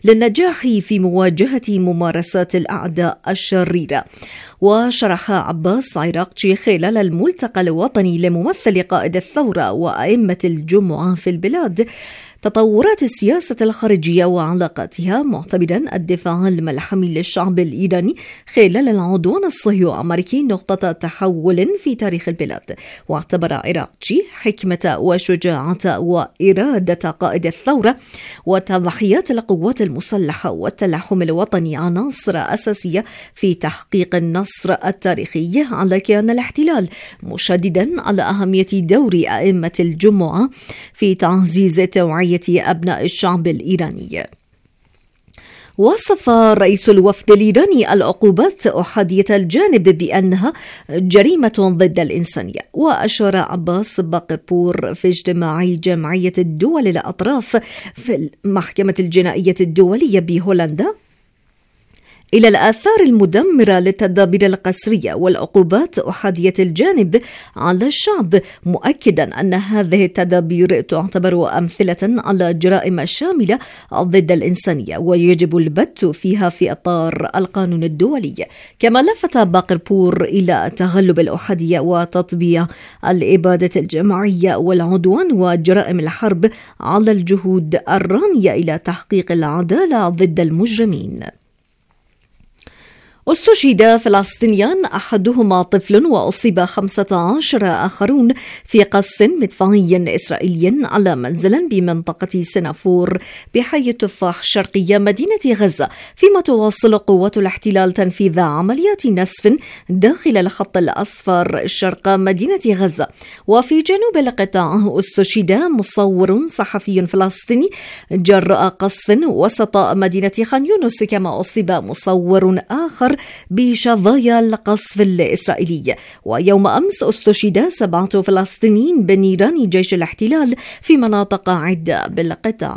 للنجاح في مواجهة ممارسات الأعداء الشريرة. وشرح عباس عراقجي خلال الملتقى الوطني لممثل قائد الثورة وأئمة الجمعة في البلاد تطورات السياسة الخارجية وعلاقاتها، معتبرا الدفاع الملحمي للشعب الإيراني خلال العدوان الصهيوني الأمريكي نقطة تحول في تاريخ البلاد. واعتبر عراقجي حكمة وشجاعة وإرادة قائد الثورة وتضحيات القوات المسلحة والتلاحم الوطني عناصر أساسية في تحقيق النصر التاريخي على كيان الاحتلال، مشددا على أهمية دور أئمة الجمعة في تعزيز توعية أبناء الشعب الإيراني. وصف رئيس الوفد الإيراني العقوبات أحادية الجانب بأنها جريمة ضد الإنسانية. وأشار عباس باقربور في اجتماع جمعية الدول الأطراف في المحكمة الجنائية الدولية بهولندا إلى الآثار المدمرة للتدابير القسرية والعقوبات أحادية الجانب على الشعب، مؤكدا أن هذه التدابير تعتبر أمثلة على جرائم شاملة ضد الإنسانية ويجب البت فيها في إطار القانون الدولي. كما لفت باقربور إلى تغلب الأحادية وتطبيع الإبادة الجماعية والعدوان وجرائم الحرب على الجهود الرامية إلى تحقيق العدالة ضد المجرمين. استشهد فلسطينيان أحدهما طفل وأصيب 15 آخرون في قصف مدفعي إسرائيلي على منزل بمنطقة سنافور بحي التفاح شرقية مدينة غزة، فيما تواصل قوات الاحتلال تنفيذ عمليات نسف داخل الخط الأصفر شرق مدينة غزة. وفي جنوب القطاع استشهد مصور صحفي فلسطيني جراء قصف وسط مدينة خان يونس، كما أصيب مصور آخر بشظايا القصف الإسرائيلي. ويوم أمس استشهد 7 فلسطينيين بنيران جيش الاحتلال في مناطق عدة بالقطاع.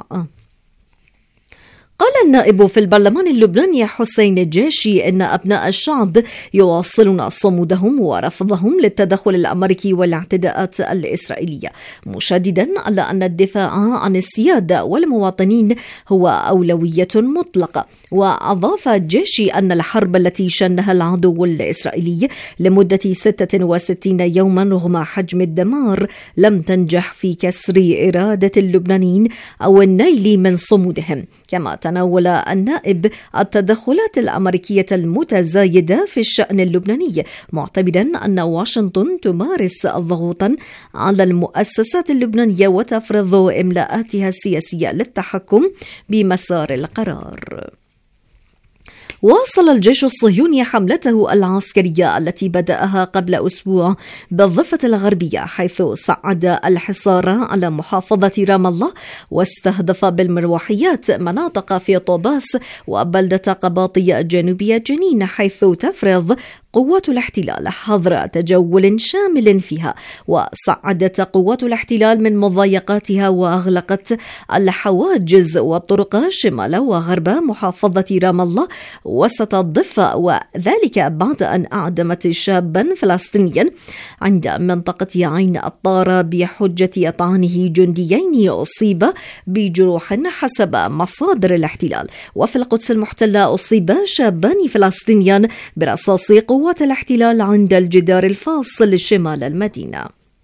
قال النائب في البرلمان اللبناني حسين الجاشي إن أبناء الشعب يواصلون صمودهم ورفضهم للتدخل الأمريكي والاعتداءات الإسرائيلية، مشددا على أن الدفاع عن السيادة والمواطنين هو أولوية مطلقة. وأضاف الجاشي أن الحرب التي شنها العدو الإسرائيلي لمدة 66 يوما رغم حجم الدمار لم تنجح في كسر إرادة اللبنانيين أو النيل من صمودهم. كما تناول النائب التدخلات الأمريكية المتزايدة في الشأن اللبناني، معتبرا أن واشنطن تمارس ضغوطا على المؤسسات اللبنانية وتفرض إملاءاتها السياسية للتحكم بمسار القرار. واصل الجيش الصهيوني حملته العسكرية التي بدأها قبل أسبوع بالضفة الغربية، حيث صعد الحصار على محافظة رام الله واستهدف بالمروحيات مناطق في طوباس وبلدة قباطية الجنوبية جنين، حيث تفرض قوات الاحتلال حظر تجول شامل فيها. وصعدت قوات الاحتلال من مضايقاتها وأغلقت الحواجز والطرق شمال وغرب محافظة رام الله وسط الضفة، وذلك بعد أن أعدمت شابا فلسطينيا عند منطقة عين الطارة بحجة طعنه جنديين أصيب بجروح حسب مصادر الاحتلال. وفي القدس المحتلة أصيب شابان فلسطينيان برصاص قوات الاحتلال عند الجدار الفاصل شمال المدينة.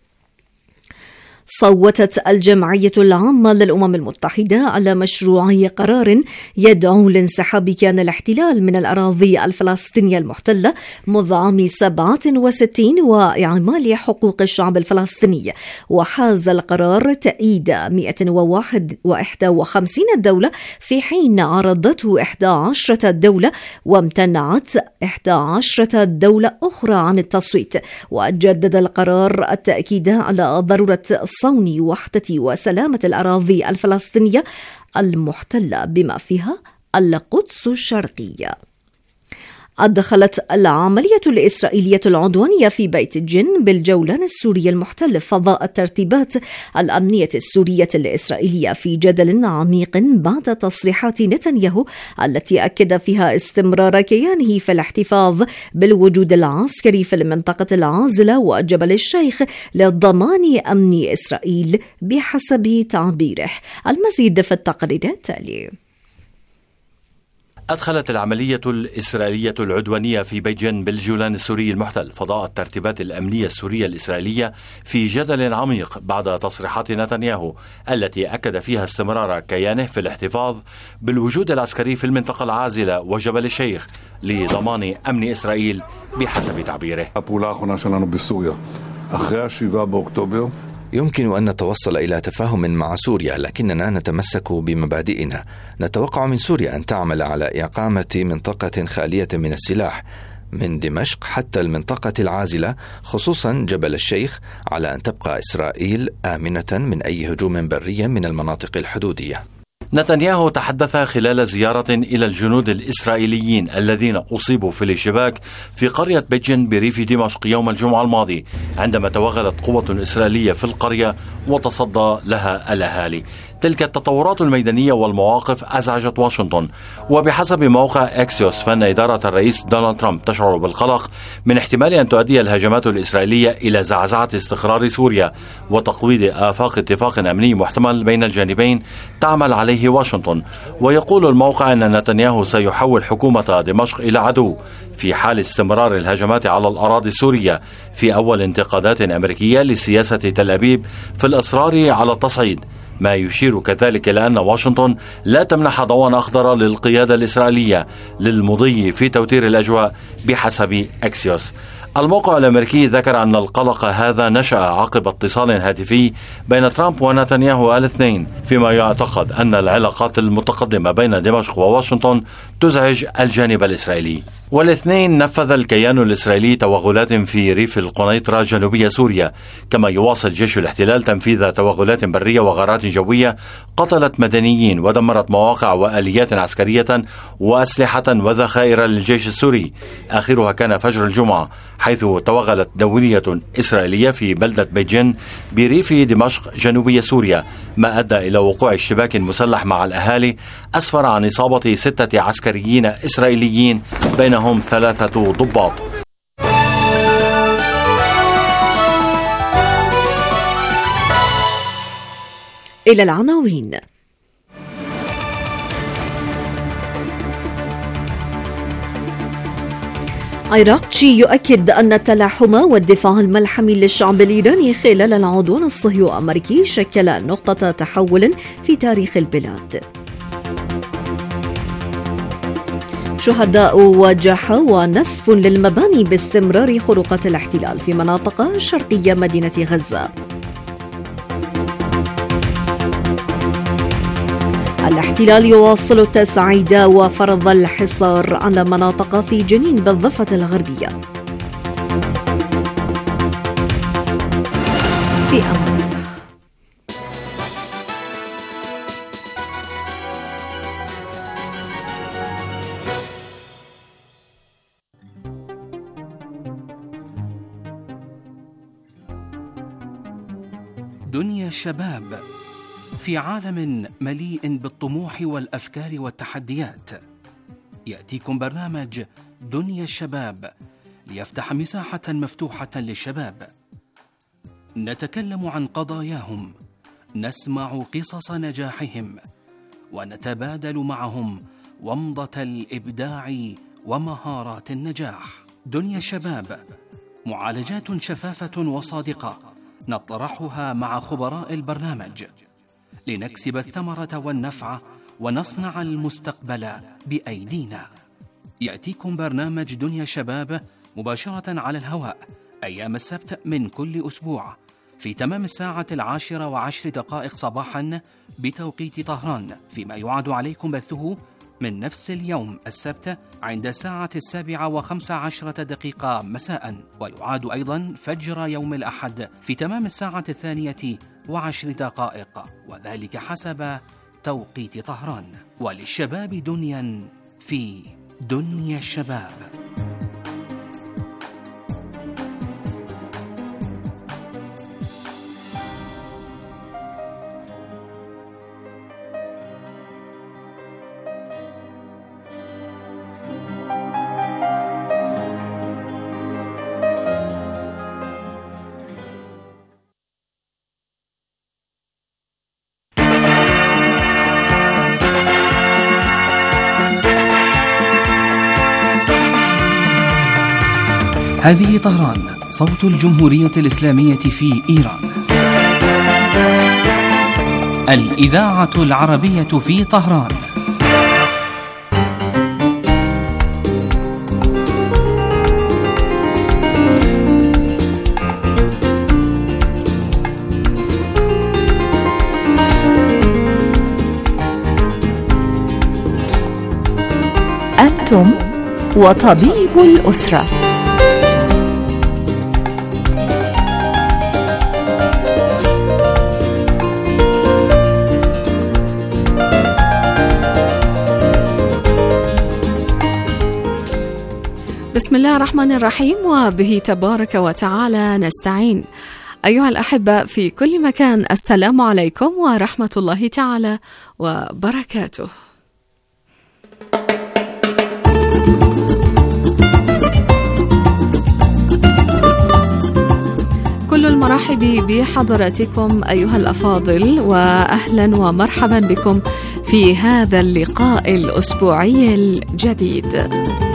صوتت الجمعية العامة للأمم المتحدة على مشروع قرار يدعو لانسحاب كيان الاحتلال من الأراضي الفلسطينية المحتلة منذ عام 67 وإعمال حقوق الشعب الفلسطيني. وحاز القرار تأييد 151 دولة، في حين عرضته 11 دولة وامتنعت 11 دولة أخرى عن التصويت. وجدد القرار التأكيد على ضرورة صون وحدة وسلامة الأراضي الفلسطينية المحتلة بما فيها القدس الشرقية. أدخلت العملية الإسرائيلية العدوانية في بيت الجن بالجولان السوري المحتل فضاء الترتيبات الأمنية السورية الإسرائيلية في جدل عميق بعد تصريحات نتنياهو التي أكد فيها استمرار كيانه في الاحتفاظ بالوجود العسكري في المنطقة العازلة وجبل الشيخ لضمان أمن إسرائيل بحسب تعبيره. المزيد في التقرير التالي. أدخلت العملية الإسرائيلية العدوانية في بيجين بالجولان السوري المحتل فضاء الترتيبات الأمنية السورية الإسرائيلية في جدل عميق بعد تصريحات نتنياهو التي أكد فيها استمرار كيانه في الاحتفاظ بالوجود العسكري في المنطقة العازلة وجبل الشيخ لضمان أمن إسرائيل بحسب تعبيره. يمكن أن نتوصل إلى تفاهم مع سوريا، لكننا نتمسك بمبادئنا. نتوقع من سوريا أن تعمل على إقامة منطقة خالية من السلاح من دمشق حتى المنطقة العازلة، خصوصا جبل الشيخ، على أن تبقى إسرائيل آمنة من أي هجوم بري من المناطق الحدودية. نتنياهو تحدث خلال زيارة إلى الجنود الإسرائيليين الذين أصيبوا في الاشتباك في قرية بيجين بريف دمشق يوم الجمعة الماضي، عندما توغلت قوة إسرائيلية في القرية وتصدى لها الأهالي. تلك التطورات الميدانية والمواقف أزعجت واشنطن، وبحسب موقع أكسيوس فإن إدارة الرئيس دونالد ترامب تشعر بالقلق من احتمال أن تؤدي الهجمات الإسرائيلية إلى زعزعة استقرار سوريا وتقويض آفاق اتفاق أمني محتمل بين الجانبين تعمل عليه واشنطن. ويقول الموقع أن نتنياهو سيحول حكومة دمشق إلى عدو في حال استمرار الهجمات على الأراضي السورية، في أول انتقادات أمريكية لسياسة تل أبيب في الإصرار على التصعيد، ما يشير كذلك إلى أن واشنطن لا تمنح ضوءا أخضر للقيادة الإسرائيلية للمضي في توتير الأجواء بحسب أكسيوس. الموقع الأمريكي ذكر أن القلق هذا نشأ عقب اتصال هاتفي بين ترامب ونتنياهو الاثنين، فيما يعتقد أن العلاقات المتقدمة بين دمشق وواشنطن تزعج الجانب الإسرائيلي. والاثنين نفذ الكيان الإسرائيلي توغلات في ريف القنيطرة جنوبية سوريا، كما يواصل جيش الاحتلال تنفيذ توغلات برية وغارات جوية قتلت مدنيين ودمرت مواقع وآليات عسكرية وأسلحة وذخائر للجيش السوري. آخرها كان فجر الجمعة، حيث توغلت دورية إسرائيلية في بلدة بيجين بريف دمشق جنوبية سوريا، ما أدى إلى وقوع اشتباك مسلح مع الأهالي أسفر عن إصابة 6 عسكريين إسرائيليين بينهم 3 ضباط. إلى العناوين. عراقجي يؤكد أن التلاحم والدفاع الملحمي للشعب الإيراني خلال العدوان الصهيوني الأمريكي شكل نقطة تحول في تاريخ البلاد. شهداء وجرحى ونسف للمباني باستمرار خروقات الاحتلال في مناطق شرقية مدينة غزة. الاحتلال يواصل التصعيد وفرض الحصار على مناطق في جنين بالضفة الغربية. في أمان الله. دنيا الشباب في عالم مليء بالطموح والأفكار والتحديات، يأتيكم برنامج دنيا الشباب ليفتح مساحة مفتوحة للشباب. نتكلم عن قضاياهم، نسمع قصص نجاحهم، ونتبادل معهم ومضة الإبداع ومهارات النجاح. دنيا الشباب معالجات شفافة وصادقة نطرحها مع خبراء البرنامج لنكسب الثمرة والنفع ونصنع المستقبل بأيدينا. يأتيكم برنامج دنيا الشباب مباشرة على الهواء أيام السبت من كل أسبوع في تمام 10:10 صباحا بتوقيت طهران، فيما يعاد عليكم بثه من نفس اليوم السبت عند 7:15 مساء، ويعاد أيضا فجر يوم الأحد في تمام 2:10 وذلك حسب توقيت طهران. وللشباب دنيا في دنيا الشباب. هذه طهران، صوت الجمهورية الإسلامية في إيران. الإذاعة العربية في طهران. أنتم وطبيب الأسرة. بسم الله الرحمن الرحيم، وبه تبارك وتعالى نستعين. أيها الأحبة في كل مكان، السلام عليكم ورحمة الله تعالى وبركاته. كل المرحب بحضراتكم أيها الأفاضل، وأهلا ومرحبا بكم في هذا اللقاء الأسبوعي الجديد.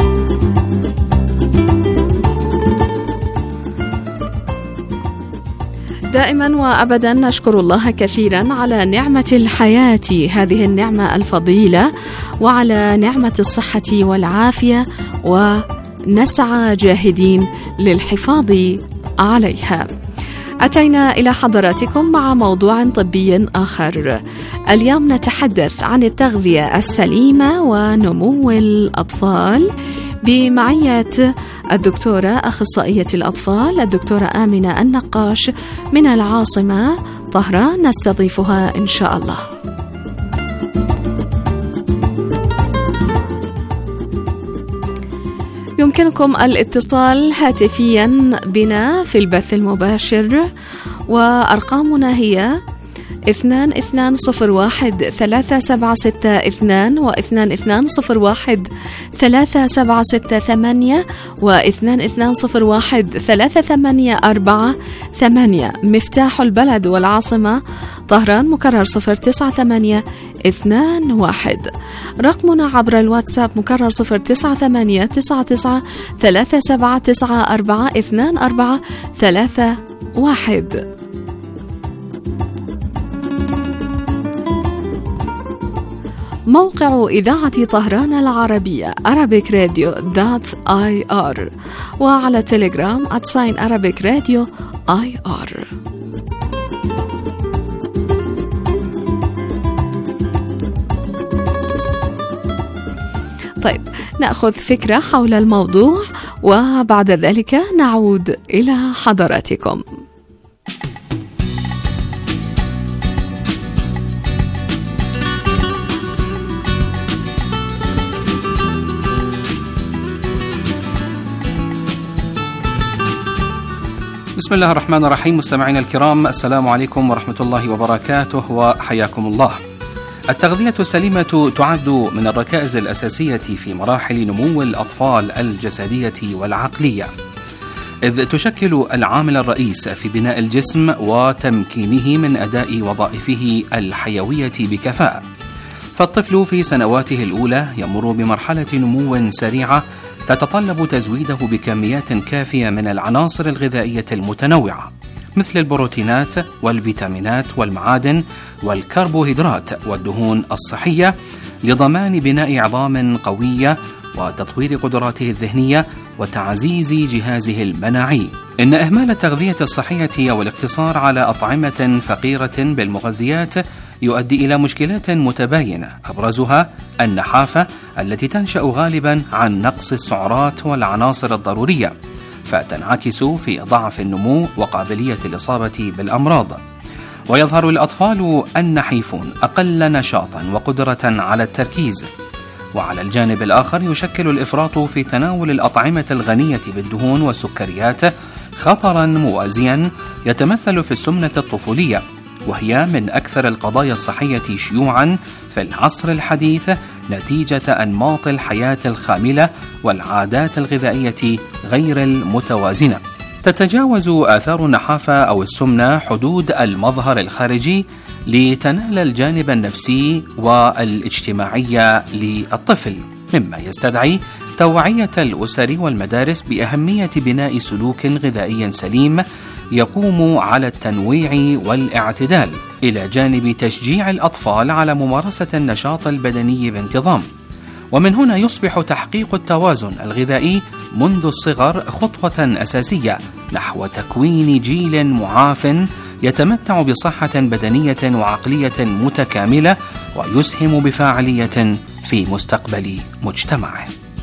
دائما وأبدا نشكر الله كثيرا على نعمة الحياة، هذه النعمة الفضيلة، وعلى نعمة الصحة والعافية، ونسعى جاهدين للحفاظ عليها. أتينا إلى حضراتكم مع موضوع طبي آخر. اليوم نتحدث عن التغذية السليمة ونمو الأطفال بمعية الدكتورة أخصائية الأطفال الدكتورة آمنة النقاش من العاصمة طهران، نستضيفها إن شاء الله. يمكنكم الاتصال هاتفيا بنا في البث المباشر، وأرقامنا هي 2201-3762 و2201-3768 و2201-3848. مفتاح البلد والعاصمة طهران، مكرر 09821. رقمنا عبر الواتساب مكرر 0989939942431. موقع إذاعة طهران العربية arabicradio.ir، وعلى تليجرام @arabicradio.ir. طيب، نأخذ فكرة حول الموضوع وبعد ذلك نعود إلى حضراتكم. بسم الله الرحمن الرحيم. مستمعينا الكرام، السلام عليكم ورحمة الله وبركاته، وحياكم الله. التغذية السليمة تعد من الركائز الأساسية في مراحل نمو الأطفال الجسدية والعقلية، إذ تشكل العامل الرئيس في بناء الجسم وتمكينه من أداء وظائفه الحيوية بكفاءة. فالطفل في سنواته الأولى يمر بمرحلة نمو سريعة تتطلب تزويده بكميات كافية من العناصر الغذائية المتنوعة، مثل البروتينات والفيتامينات والمعادن والكربوهيدرات والدهون الصحية، لضمان بناء عظام قوية وتطوير قدراته الذهنية وتعزيز جهازه المناعي. إن إهمال التغذية الصحية والاقتصار على أطعمة فقيرة بالمغذيات يؤدي إلى مشكلات متباينة، أبرزها النحافة التي تنشأ غالبا عن نقص السعرات والعناصر الضرورية، فتنعكس في ضعف النمو وقابلية الإصابة بالأمراض. ويظهر الأطفال النحيفون أقل نشاطا وقدرة على التركيز. وعلى الجانب الآخر يشكل الإفراط في تناول الأطعمة الغنية بالدهون والسكريات خطرا موازيا يتمثل في السمنة الطفولية، وهي من أكثر القضايا الصحية شيوعا في العصر الحديث نتيجة أنماط الحياة الخاملة والعادات الغذائية غير المتوازنة. تتجاوز آثار النحافة أو السمنة حدود المظهر الخارجي لتنال الجانب النفسي والاجتماعي للطفل. مما يستدعي توعية الأسر والمدارس بأهمية بناء سلوك غذائي سليم يقوم على التنويع والاعتدال، إلى جانب تشجيع الأطفال على ممارسة النشاط البدني بانتظام. ومن هنا يصبح تحقيق التوازن الغذائي منذ الصغر خطوة أساسية نحو تكوين جيل معاف يتمتع بصحة بدنية وعقلية متكاملة ويسهم بفاعلية في مستقبل مجتمعه.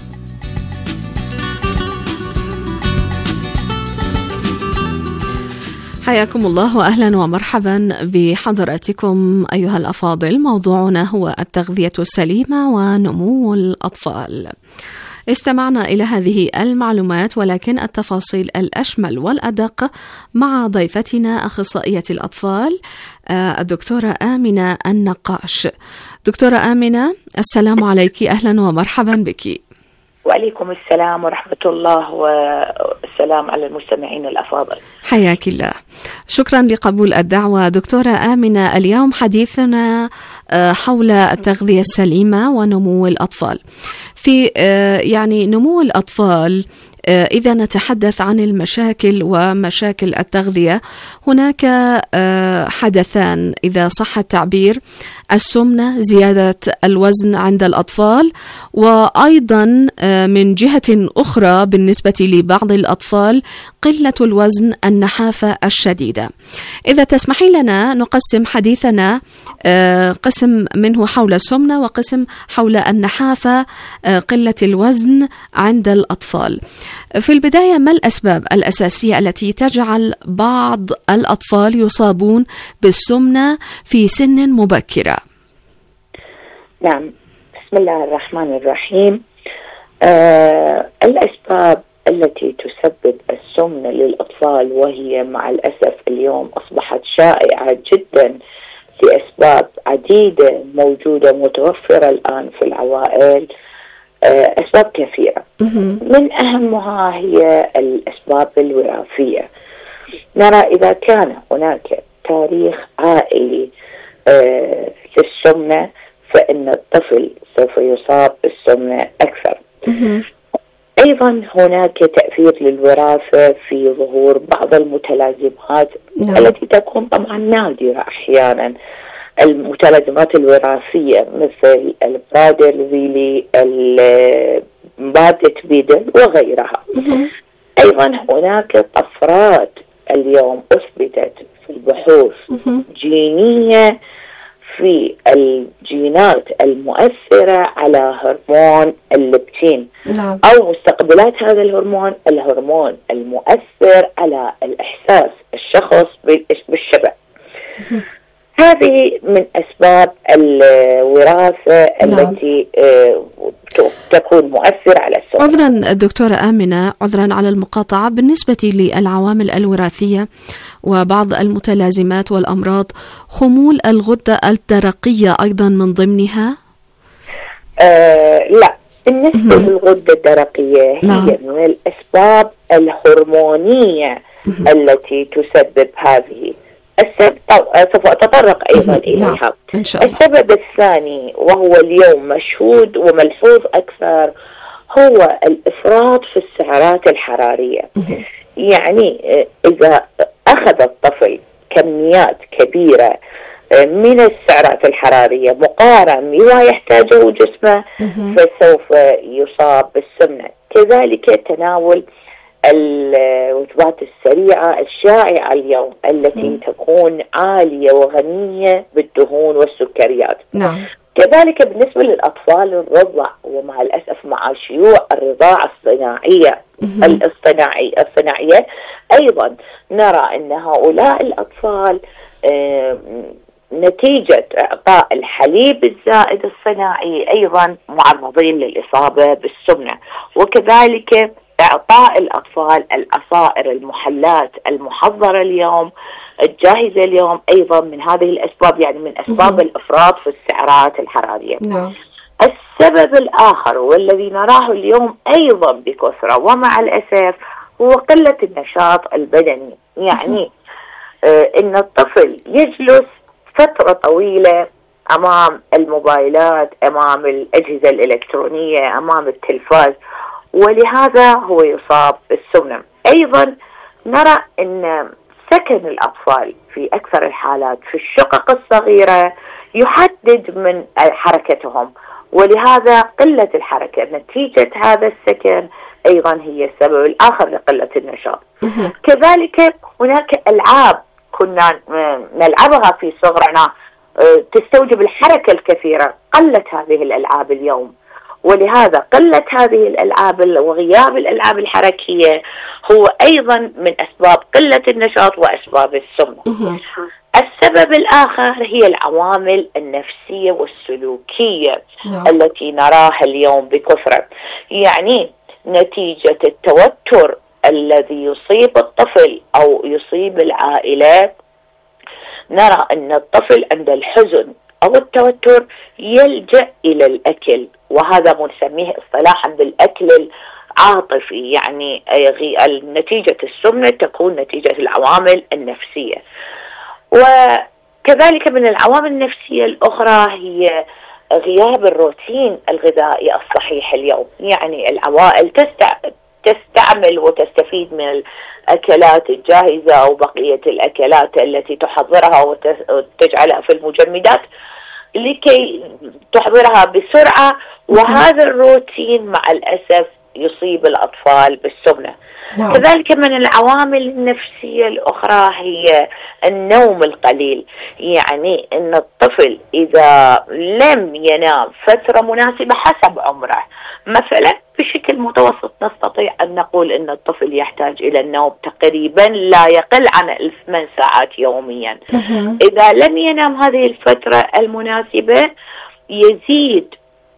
حياكم الله وأهلا ومرحبا بحضراتكم أيها الأفاضل. موضوعنا هو التغذية السليمة ونمو الأطفال. استمعنا إلى هذه المعلومات ولكن التفاصيل الأشمل والأدق مع ضيفتنا أخصائية الأطفال الدكتورة آمنة النقاش. دكتورة آمنة، السلام عليك، أهلا ومرحبا بك. وعليكم السلام ورحمة الله والسلام على المستمعين الأفاضل. حياك الله، شكرا لقبول الدعوة. دكتورة آمنة، اليوم حديثنا حول التغذية السليمة ونمو الأطفال. في نمو الأطفال، إذا نتحدث عن المشاكل ومشاكل التغذية، هناك حدثان إذا صح التعبير: السمنة، زيادة الوزن عند الأطفال، وأيضا من جهة أخرى بالنسبة لبعض الأطفال قلة الوزن، النحافة الشديدة. إذا تسمحي لنا نقسم حديثنا قسم منه حول السمنة وقسم حول النحافة، قلة الوزن عند الأطفال. في البداية، ما الأسباب الأساسية التي تجعل بعض الأطفال يصابون بالسمنة في سن مبكرة؟ نعم، بسم الله الرحمن الرحيم. الأسباب التي تسبب السمنة للأطفال، وهي مع الأسف اليوم أصبحت شائعة جدا في أسباب عديدة موجودة متوفرة الآن في العوائل، أسباب كثيرة. من أهمها هي الأسباب الوراثية. نرى إذا كان هناك تاريخ عائلي للسمنة، فإن الطفل سوف يصاب بالسمنة أكثر. أيضا هناك تأثير للوراثة في ظهور بعض المتلازمات التي تكون طبعا نادرة أحيانا، المتلازمات الوراثية مثل البرادرفيلي، مادة بيدل وغيرها. أيضا هناك طفرات اليوم أثبتت في البحوث جينية في الجينات المؤثرة على هرمون الليبتين، أو مستقبلات هذا الهرمون المؤثر على الإحساس الشخص بالشبع. هذه من أسباب الوراثة التي تكون مؤثرة على السمنة. عذرا دكتورة آمنة، عذرا على المقاطعة، بالنسبة للعوامل الوراثية وبعض المتلازمات والأمراض، خمول الغدة الدرقية أيضا من ضمنها؟ لا، بالنسبة للغدة الدرقية هي من الأسباب الهرمونية التي تسبب هذه. سوف أتطرق أيضا إليها. السبب الثاني، وهو اليوم مشهود وملحوظ أكثر، هو الإفراط في السعرات الحرارية. يعني إذا أخذ الطفل كميات كبيرة من السعرات الحرارية مقارنة بما يحتاجه جسمه، فسوف يصاب بالسمنة. كذلك تناول الوجبات السريعة الشائعة اليوم التي تكون عالية وغنية بالدهون والسكريات. كذلك بالنسبة للأطفال الرضع، ومع الأسف مع شيوع الرضاعة الصناعية أيضا نرى أن هؤلاء الأطفال نتيجة إعطاء الحليب الزائد الصناعي أيضا معرضين للإصابة بالسمنة. وكذلك إعطاء الأطفال العصائر المحلات المحضرة اليوم الجاهزة اليوم أيضا من هذه الأسباب، يعني من أسباب الإفراط في السعرات الحرارية. السبب الآخر والذي نراه اليوم أيضا بكثرة ومع الأسف هو قلة النشاط البدني. يعني إن الطفل يجلس فترة طويلة أمام الموبايلات، أمام الأجهزة الإلكترونية، أمام التلفاز، ولهذا هو يصاب بالسمنة. أيضا نرى أن سكن الأطفال في أكثر الحالات في الشقق الصغيرة يحدد من حركتهم، ولهذا قلة الحركة نتيجة هذا السكن أيضا هي السبب الآخر لقلة النشاط. كذلك هناك ألعاب كنا نلعبها في صغرنا تستوجب الحركة الكثيرة، قلت هذه الألعاب اليوم، ولهذا قلة هذه الألعاب وغياب الألعاب الحركية هو أيضا من أسباب قلة النشاط وأسباب السمنة. السبب الآخر هي العوامل النفسية والسلوكية التي نراها اليوم بكثرة، يعني نتيجة التوتر الذي يصيب الطفل أو يصيب العائلة، نرى أن الطفل عند الحزن أو التوتر يلجأ إلى الأكل، وهذا نسميه اصطلاحا بالأكل العاطفي، يعني نتيجة السمنة تكون نتيجة العوامل النفسية. وكذلك من العوامل النفسية الأخرى هي غياب الروتين الغذائي الصحيح اليوم، يعني العوائل تستعمل وتستفيد من الأكلات الجاهزة أو بقية الأكلات التي تحضرها وتجعلها في المجمدات لكي تحضرها بسرعة، وهذا الروتين مع الأسف يصيب الأطفال بالسمنة. كذلك من العوامل النفسية الأخرى هي النوم القليل، يعني أن الطفل إذا لم ينام فترة مناسبة حسب عمره، مثلا بشكل متوسط نستطيع أن نقول أن الطفل يحتاج إلى النوم تقريبا لا يقل عن 8 ساعات يوميا. إذا لم ينام هذه الفترة المناسبة يزيد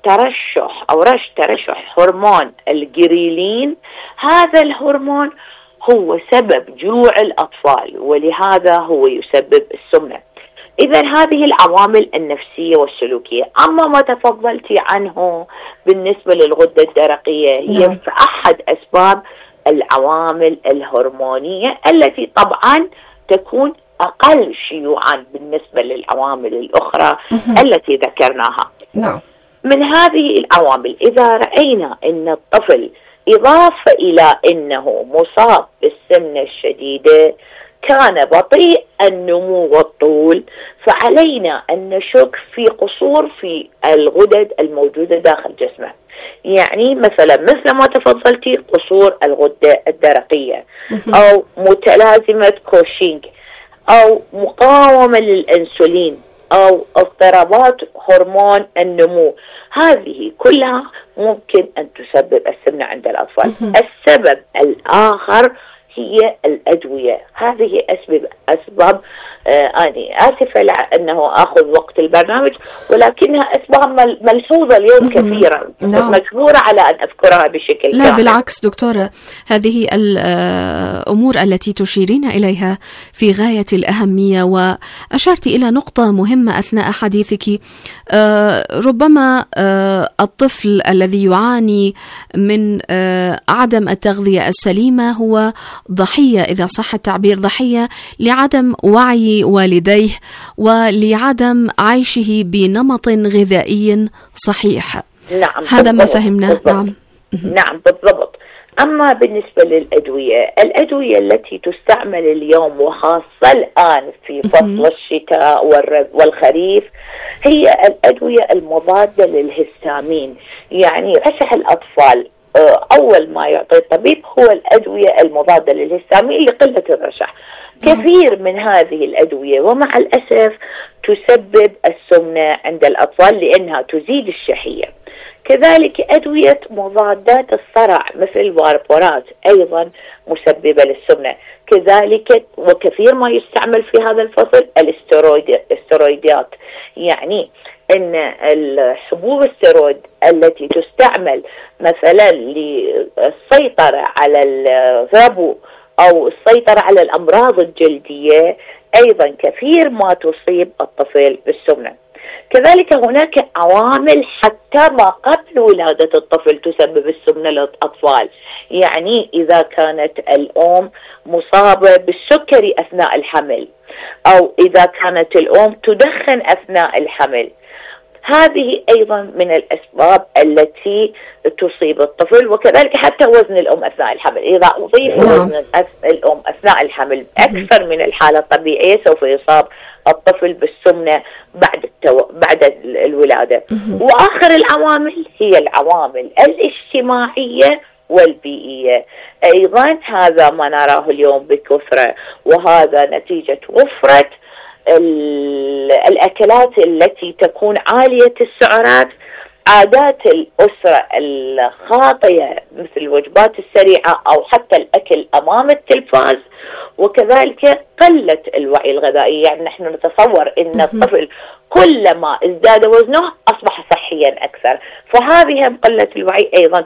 ترشح هرمون الجريلين، هذا الهرمون هو سبب جوع الأطفال، ولهذا هو يسبب السمنة. إذا هذه العوامل النفسية والسلوكية. أما ما تفضلتي عنه بالنسبة للغدة الدرقية هي في أحد أسباب العوامل الهرمونية التي طبعا تكون أقل شيوعا بالنسبة للعوامل الأخرى التي ذكرناها. من هذه العوامل إذا رأينا أن الطفل إضافة إلى أنه مصاب بالسمنة الشديدة كان بطيء النمو والطول، فعلينا أن نشك في قصور في الغدد الموجودة داخل جسمه، يعني مثل ما تفضلتي قصور الغدة الدرقية أو متلازمة كوشينج أو مقاومة للأنسولين أو اضطرابات هرمون النمو، هذه كلها ممكن أن تسبب السمنة عند الأطفال. السبب الآخر هي الأدوية، هذه أسباب أنا آسفة أنه أخذ وقت البرنامج، ولكنها أسباب ملحوظة اليوم كثيرا، مجبورة على أن أذكرها بشكل كامل. لا بالعكس دكتورة، هذه الأمور التي تشيرين إليها في غاية الأهمية، وأشرت إلى نقطة مهمة أثناء حديثك. ربما الطفل الذي يعاني من عدم التغذية السليمة هو ضحية، إذا صح التعبير، ضحية لعدم وعي والديه ولعدم عيشه بنمط غذائي صحيح. نعم، هذا ما فهمناه. نعم بالضبط. أما بالنسبة للأدوية، الأدوية التي تستعمل اليوم وخاصة الآن في فصل الشتاء والخريف هي الأدوية المضادة للهستامين، يعني رشح الأطفال أول ما يعطي الطبيب هو الأدوية المضادة للهستامين لقلة الرشح. كثير من هذه الأدوية ومع الأسف تسبب السمنة عند الأطفال لأنها تزيد الشهية. كذلك أدوية مضادات الصرع مثل الواربورات أيضا مسببة للسمنة. كذلك وكثير ما يستعمل في هذا الفصل الاسترويدات، يعني أن الحبوب الستيرويد التي تستعمل مثلا للسيطرة على الربو أو السيطرة على الأمراض الجلدية أيضا كثير ما تصيب الطفل بالسمنة. كذلك هناك عوامل حتى ما قبل ولادة الطفل تسبب السمنة للأطفال، يعني إذا كانت الأم مصابة بالسكري أثناء الحمل، أو إذا كانت الأم تدخن أثناء الحمل، هذه أيضا من الأسباب التي تصيب الطفل. وكذلك حتى وزن الأم أثناء الحمل، إذا أضيف وزن الأم أثناء الحمل أكثر من الحالة الطبيعية سوف يصاب الطفل بالسمنة بعد الولادة. وآخر العوامل هي العوامل الاجتماعية والبيئية أيضا، هذا ما نراه اليوم بكثرة، وهذا نتيجة وفرة الأكلات التي تكون عالية السعرات، عادات الأسرة الخاطئة مثل الوجبات السريعة أو حتى الأكل أمام التلفاز، وكذلك قلة الوعي الغذائي. يعني نحن نتصور أن الطفل كلما ازداد وزنه أصبح صحيا أكثر، فهذه قلة الوعي أيضا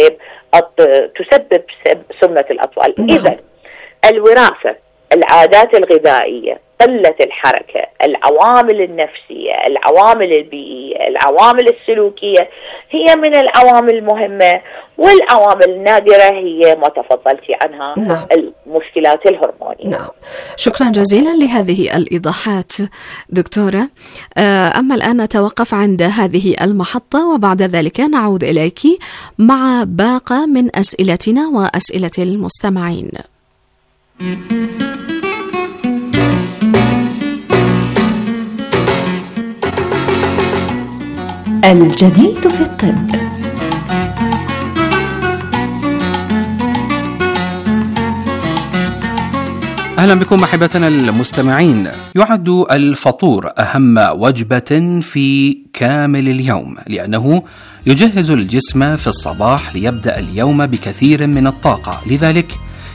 تسبب سمنة الأطفال. إذن الوراثة، العادات الغذائية، قلة الحركة، العوامل النفسية، العوامل البيئية، العوامل السلوكية هي من العوامل المهمة، والعوامل النادرة هي ما تفضلتي عنها. نعم. المشكلات الهرمونية. نعم. شكرا جزيلا لهذه الإيضاحات دكتورة. أما الآن نتوقف عند هذه المحطة، وبعد ذلك نعود إليك مع باقة من أسئلتنا وأسئلة المستمعين. الجديد في الطب. أهلا بكم أحبتنا المستمعين. يعد الفطور أهم وجبة في كامل اليوم، لأنه يجهز الجسم في الصباح ليبدأ اليوم بكثير من الطاقة، لذلك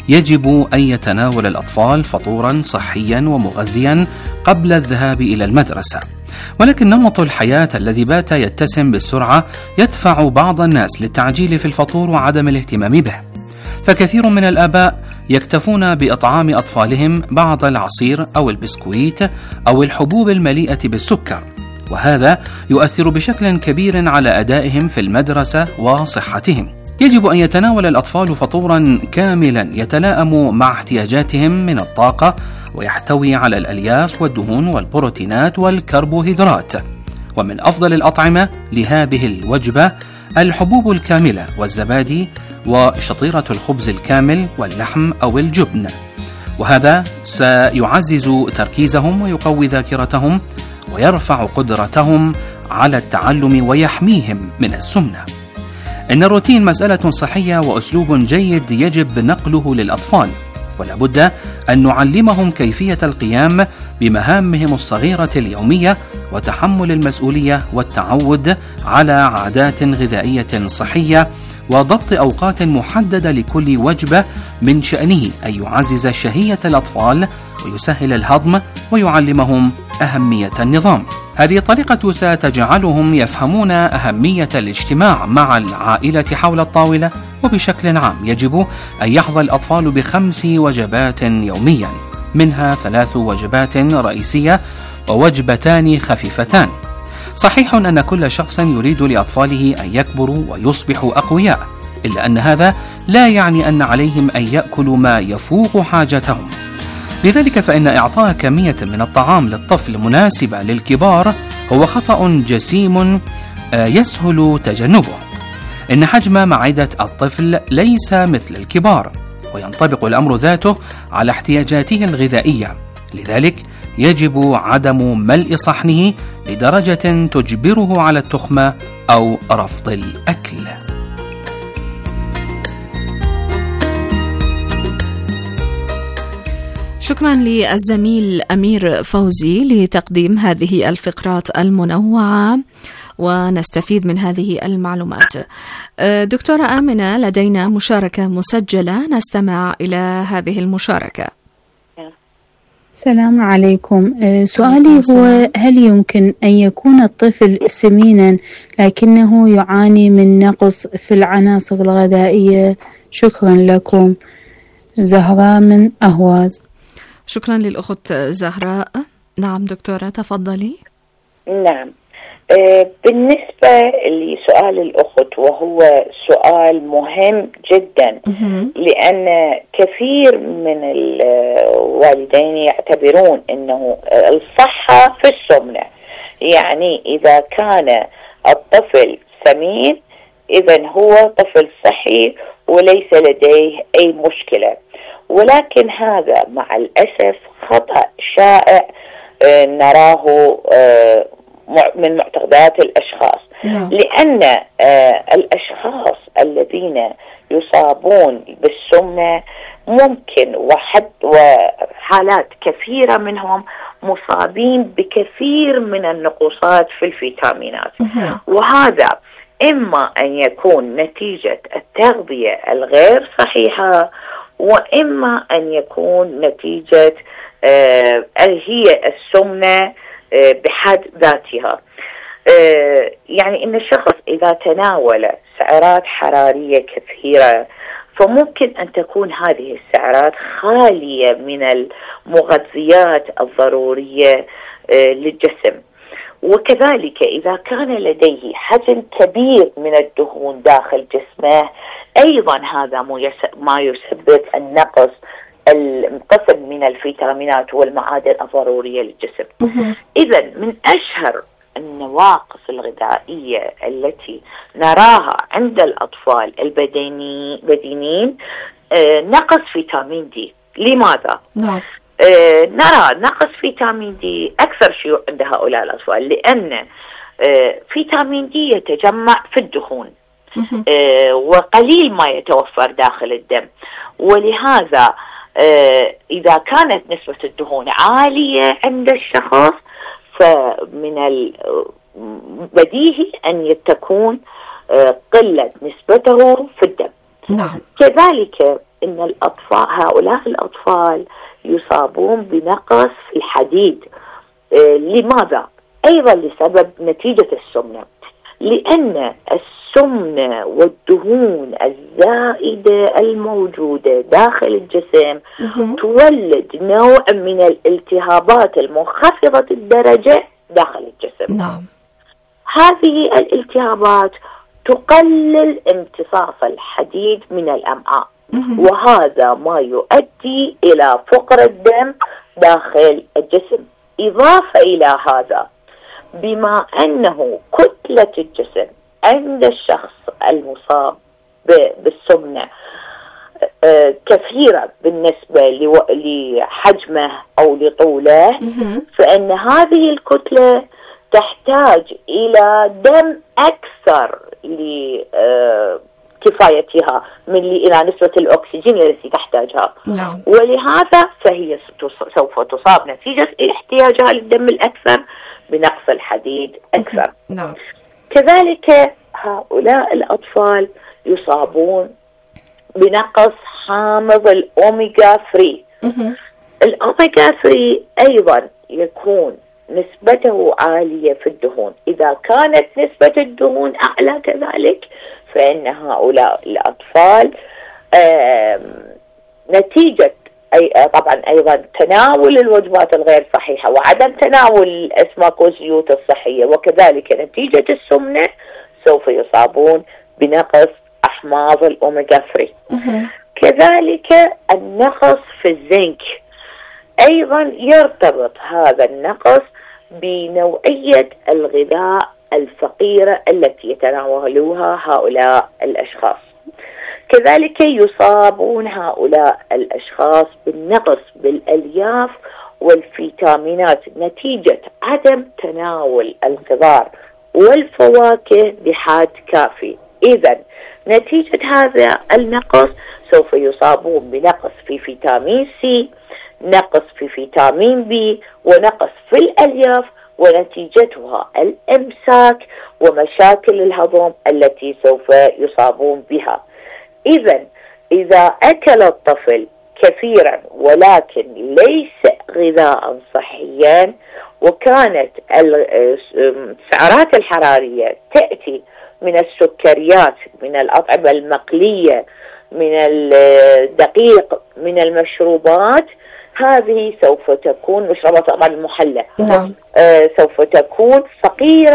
يجب أن يتناول الأطفال فطورا صحيا ومغذيا قبل الذهاب إلى المدرسة. ولكن نمط الحياة الذي بات يتسم بالسرعة يدفع بعض الناس للتعجيل في الفطور وعدم الاهتمام به، فكثير من الآباء يكتفون بإطعام أطفالهم بعض العصير أو البسكويت أو الحبوب المليئة بالسكر، وهذا يؤثر بشكل كبير على أدائهم في المدرسة وصحتهم. يجب أن يتناول الأطفال فطورا كاملا يتلائم مع احتياجاتهم من الطاقة، ويحتوي على الألياف والدهون والبروتينات والكربوهيدرات. ومن أفضل الأطعمة لهذه الوجبة الحبوب الكاملة والزبادي وشطيرة الخبز الكامل واللحم أو الجبن، وهذا سيعزز تركيزهم ويقوي ذاكرتهم ويرفع قدرتهم على التعلم ويحميهم من السمنة. إن الروتين مسألة صحية وأسلوب جيد يجب نقله للأطفال، ولا بد أن نعلمهم كيفية القيام بمهامهم الصغيرة اليومية وتحمل المسؤولية والتعود على عادات غذائية صحية وضبط أوقات محددة لكل وجبة، من شأنه أن يعزز شهية الأطفال ويسهل الهضم ويعلمهم أهمية النظام. هذه الطريقة ستجعلهم يفهمون أهمية الاجتماع مع العائلة حول الطاولة. وبشكل عام يجب أن يحظى الأطفال ب5 وجبات يوميا، منها 3 وجبات رئيسية ووجبتان خفيفتان. صحيح أن كل شخص يريد لأطفاله أن يكبروا ويصبحوا أقوياء، إلا أن هذا لا يعني أن عليهم أن يأكلوا ما يفوق حاجتهم. لذلك فإن إعطاء كمية من الطعام للطفل مناسبة للكبار هو خطأ جسيم يسهل تجنبه. إن حجم معدة الطفل ليس مثل الكبار، وينطبق الأمر ذاته على احتياجاته الغذائية، لذلك يجب عدم ملء صحنه لدرجة تجبره على التخمة أو رفض الأكل. شكرا للزميل أمير فوزي لتقديم هذه الفقرات المنوعة، ونستفيد من هذه المعلومات. دكتورة آمنة، لدينا مشاركة مسجلة، نستمع إلى هذه المشاركة. السلام عليكم. سؤالي هو: هل يمكن أن يكون الطفل سمينا لكنه يعاني من نقص في العناصر الغذائية؟ شكرا لكم. زهراء من أهواز. شكرا للأخت زهراء. نعم دكتورة، تفضلي. نعم، بالنسبة لسؤال الأخت، وهو سؤال مهم جدا، لأن كثير من الوالدين يعتبرون أنه الصحة في السمنة، يعني إذا كان الطفل سمين إذن هو طفل صحي وليس لديه أي مشكلة، ولكن هذا مع الأسف خطأ شائع نراه من معتقدات الأشخاص. لأن الأشخاص الذين يصابون بالسمنة ممكن وحالات كثيرة منهم مصابين بكثير من النقصات في الفيتامينات، وهذا إما أن يكون نتيجة التغذية الغير صحيحة، وإما أن يكون نتيجة هي السمنة بحد ذاتها. يعني إن الشخص إذا تناول سعرات حرارية كثيرة فممكن أن تكون هذه السعرات خالية من المغذيات الضرورية للجسم، وكذلك إذا كان لديه حجم كبير من الدهون داخل جسمه أيضا هذا ما يسبب النقص القسم من الفيتامينات والمعادن الضرورية للجسم. إذن من أشهر النواقص الغذائية التي نراها عند الأطفال البدينين نقص فيتامين دي. لماذا؟ نرى نقص فيتامين دي أكثر شيوع عند هؤلاء الأطفال، لأن فيتامين دي يتجمع في الدهون وقليل ما يتوفر داخل الدم، ولهذا إذا كانت نسبة الدهون عالية عند الشخص فمن البديهي أن تكون قلة نسبته في الدم. كذلك إن هؤلاء الأطفال يصابون بنقص في الحديد. لماذا؟ أيضا لسبب نتيجة السمنة، لأن السمنة والدهون الزائدة الموجودة داخل الجسم تولد نوع من الالتهابات المنخفضة الدرجة داخل الجسم. هذه الالتهابات تقلل امتصاص الحديد من الأمعاء، وهذا ما يؤدي إلى فقر الدم داخل الجسم. إضافة إلى هذا، بما أنه كتلة الجسم عند الشخص المصاب بالسمنة كثيرة بالنسبة لحجمه أو لطوله، فإن هذه الكتلة تحتاج إلى دم أكثر لكفايتها إلى نسبة الأكسجين التي تحتاجها. ولهذا فهي سوف تصاب نتيجة احتياجها للدم الأكثر بنقص الحديد أكثر. كذلك هؤلاء الأطفال يصابون بنقص حامض الأوميغا 3. الأوميغا 3 أيضا يكون نسبته عالية في الدهون. إذا كانت نسبة الدهون أعلى كذلك فإن هؤلاء الأطفال نتيجة طبعا أيضا تناول الوجبات الغير صحيحة وعدم تناول الأسماك والزيوت الصحية، وكذلك نتيجة السمنة سوف يصابون بنقص أحماض الأوميغا 3. كذلك النقص في الزنك، أيضا يرتبط هذا النقص بنوعية الغذاء الفقيرة التي يتناولوها هؤلاء الأشخاص. كذلك يصابون هؤلاء الأشخاص بالنقص بالألياف والفيتامينات نتيجة عدم تناول الخضار والفواكه بحد كافي. إذن نتيجة هذا النقص سوف يصابون بنقص في فيتامين سي، نقص في فيتامين بي، ونقص في الألياف، ونتيجتها الإمساك ومشاكل الهضم التي سوف يصابون بها. إذن إذا أكل الطفل كثيرا ولكن ليس غذاء صحيا، وكانت السعرات الحرارية تأتي من السكريات، من الأطعمة المقلية، من الدقيق، من المشروبات، هذه سوف تكون مشروبات طبعا المحلى، سوف تكون فقيرة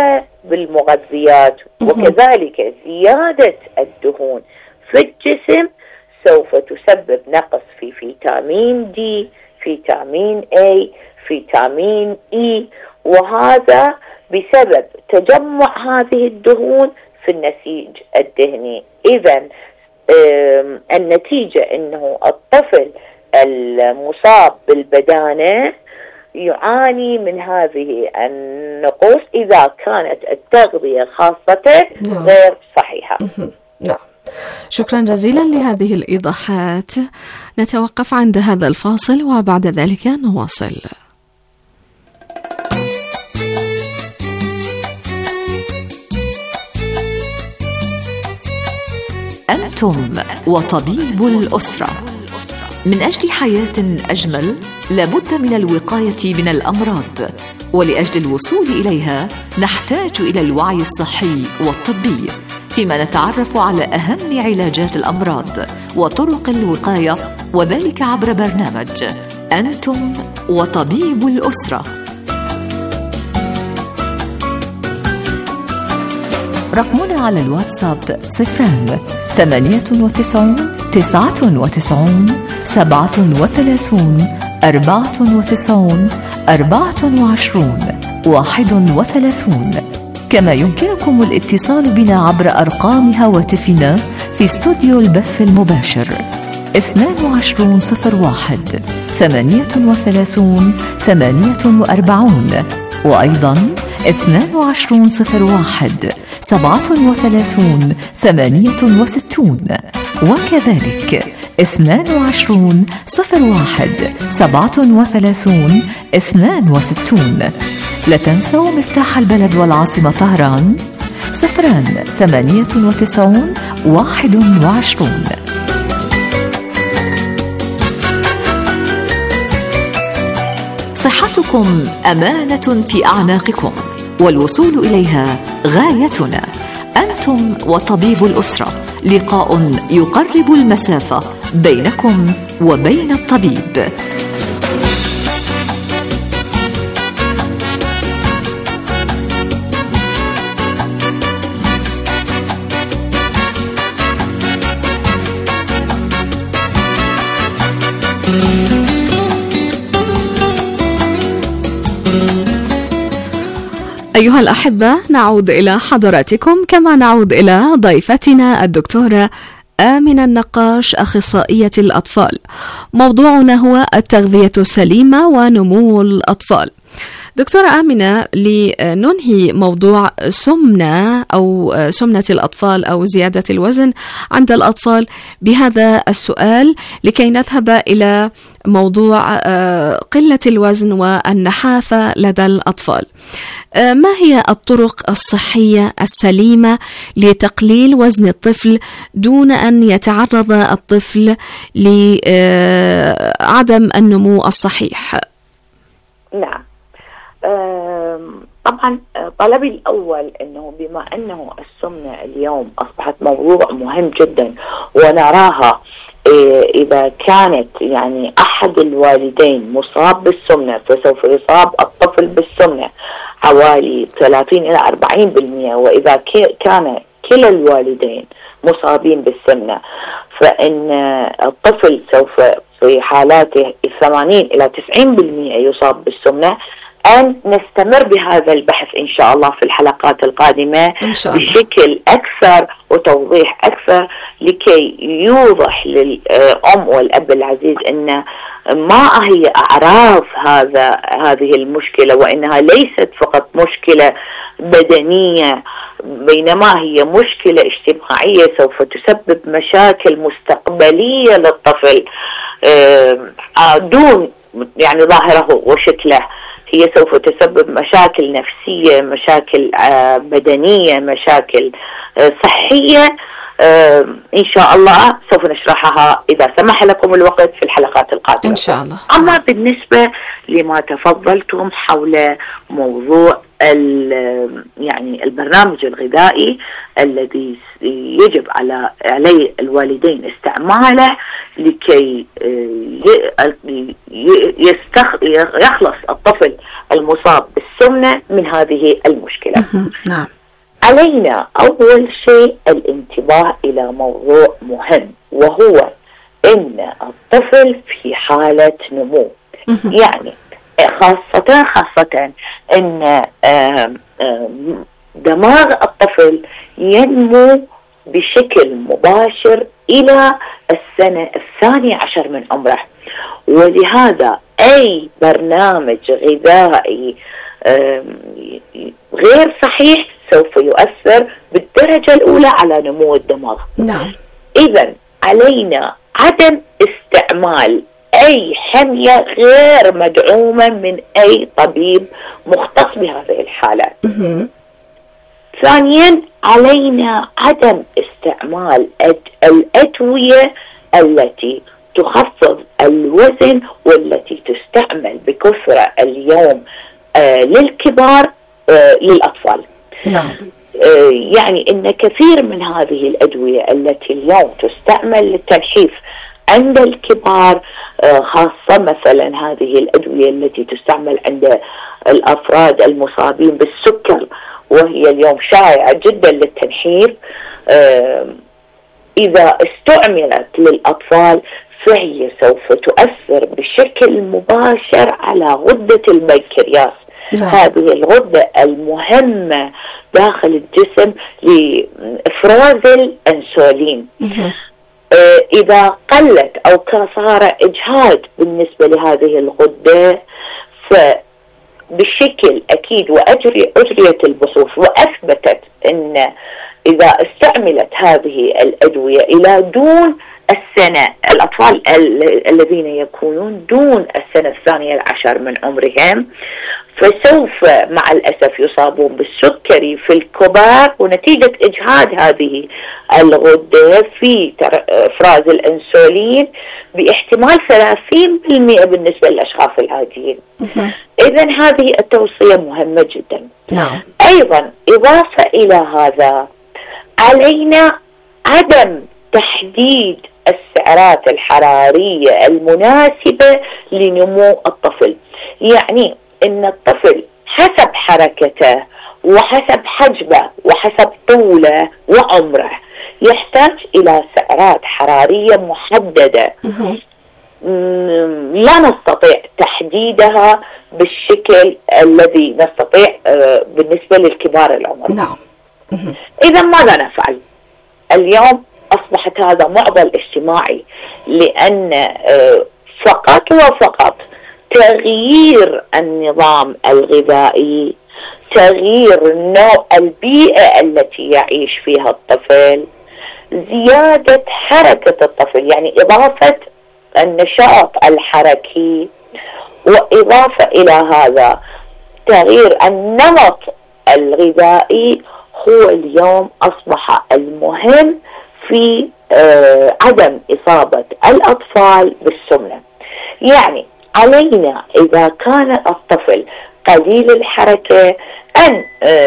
بالمغذيات وكذلك زيادة الدهون في الجسم سوف تسبب نقص في فيتامين دي، فيتامين A، فيتامين E، وهذا بسبب تجمع هذه الدهون في النسيج الدهني. إذن النتيجة أنه الطفل المصاب بالبدانة يعاني من هذه النقص إذا كانت التغذية خاصة غير صحيحة. نعم، شكرا جزيلا لهذه الإيضاحات. نتوقف عند هذا الفاصل وبعد ذلك نواصل. أنتم وطبيب الأسرة. من أجل حياة أجمل لابد من الوقاية من الأمراض، ولأجل الوصول إليها نحتاج إلى الوعي الصحي والطبي، فيما نتعرف على أهم علاجات الأمراض وطرق الوقاية، وذلك عبر برنامج أنتم وطبيب الأسرة. رقمنا على الواتساب 098 99 37 94 24 31. كما يمكنكم الاتصال بنا عبر أرقام هواتفنا في استوديو البث المباشر 22 01 38 48، وأيضا 22 01 37 68، وكذلك 22 01 37 62. لا تنسوا مفتاح البلد والعاصمة طهران 098 21. صحتكم أمانة في أعناقكم، والوصول إليها غايتنا. أنتم وطبيب الأسرة، لقاء يقرب المسافة بينكم وبين الطبيب. أيها الأحبة، نعود إلى حضراتكم كما نعود إلى ضيفتنا الدكتورة آمنة النقاش، أخصائية الأطفال. موضوعنا هو التغذية السليمة ونمو الأطفال. دكتورة آمنة، لننهي موضوع سمنة أو سمنة الأطفال أو زيادة الوزن عند الأطفال بهذا السؤال، لكي نذهب إلى موضوع قلة الوزن والنحافة لدى الأطفال. ما هي الطرق الصحية السليمة لتقليل وزن الطفل دون أن يتعرض الطفل لعدم النمو الصحيح؟ نعم، طبعا طلبي الأول أنه بما أنه السمنة اليوم أصبحت موضوع مهم جدا، ونراها إذا كانت يعني أحد الوالدين مصاب بالسمنة فسوف يصاب الطفل بالسمنة حوالي 30 إلى 40%، وإذا كان كلا الوالدين مصابين بالسمنة فإن الطفل سوف في حالاته 80 إلى 90% يصاب بالسمنة. أن نستمر بهذا البحث إن شاء الله في الحلقات القادمة بشكل أكثر وتوضيح أكثر، لكي يوضح للأم والأب العزيز أن ما هي أعراض هذه المشكلة، وإنها ليست فقط مشكلة بدنية، بينما هي مشكلة اجتماعية سوف تسبب مشاكل مستقبلية للطفل دون يعني ظاهره وشكله. هي سوف تسبب مشاكل نفسية، مشاكل بدنية، مشاكل صحية، إن شاء الله سوف نشرحها إذا سمح لكم الوقت في الحلقات القادمة إن شاء الله. أما بالنسبة لما تفضلتم حول موضوع يعني البرنامج الغذائي الذي يجب علي الوالدين استعماله لكي يخلص الطفل المصاب بالسمنة من هذه المشكلة. نعم. علينا أول شيء الانتباه إلى موضوع مهم، وهو إن الطفل في حالة نمو. يعني خاصة إن دماغ الطفل ينمو بشكل مباشر إلى السنة 12 من عمره، ولهذا أي برنامج غذائي غير صحيح سوف يؤثر بالدرجة الأولى على نمو الدماغ. نعم. إذن علينا عدم استعمال أي حمية غير مدعومة من أي طبيب مختص بهذه الحالات. ثانيا علينا عدم استعمال الأدوية التي تخفض الوزن والتي تستعمل بكثرة اليوم للكبار للأطفال. نعم. يعني إن كثير من هذه الأدوية التي اليوم تستعمل للتنحيف عند الكبار، خاصة مثلا هذه الأدوية التي تستعمل عند الأفراد المصابين بالسكر، وهي اليوم شائعة جدا للتنحيف، إذا استعملت للأطفال فهي سوف تؤثر بشكل مباشر على غدة البنكرياس. هذه الغدة المهمة داخل الجسم لإفراز الأنسولين. إذا قلت أو صار إجهاد بالنسبة لهذه الغدة، فبشكل أكيد وأجريت البحوث وأثبتت أن إذا استعملت هذه الأدوية إلى دون السنة، الأطفال الذين يكونون دون السنة 12 من عمرهم، فسوف مع الأسف يصابون بالسكري في الكبار، ونتيجة إجهاد هذه الغدة في إفراز الأنسولين باحتمال 30% بالنسبة للأشخاص العاديين. إذن هذه التوصية مهمة جدا. أيضا إضافة إلى هذا علينا عدم تحديد السعرات الحرارية المناسبة لنمو الطفل. يعني إن الطفل حسب حركته وحسب حجمه وحسب طوله وعمره يحتاج إلى سعرات حرارية محددة لا نستطيع تحديدها بالشكل الذي نستطيع بالنسبة للكبار العمر. إذا ماذا نفعل؟ اليوم أصبحت هذا معضل اجتماعي، لأن فقط وفقط تغيير النظام الغذائي، تغيير نوع البيئة التي يعيش فيها الطفل، زيادة حركة الطفل، يعني إضافة النشاط الحركي، وإضافة إلى هذا تغيير النمط الغذائي هو اليوم أصبح المهم في عدم إصابة الأطفال بالسمنة. يعني علينا إذا كان الطفل قليل الحركة أن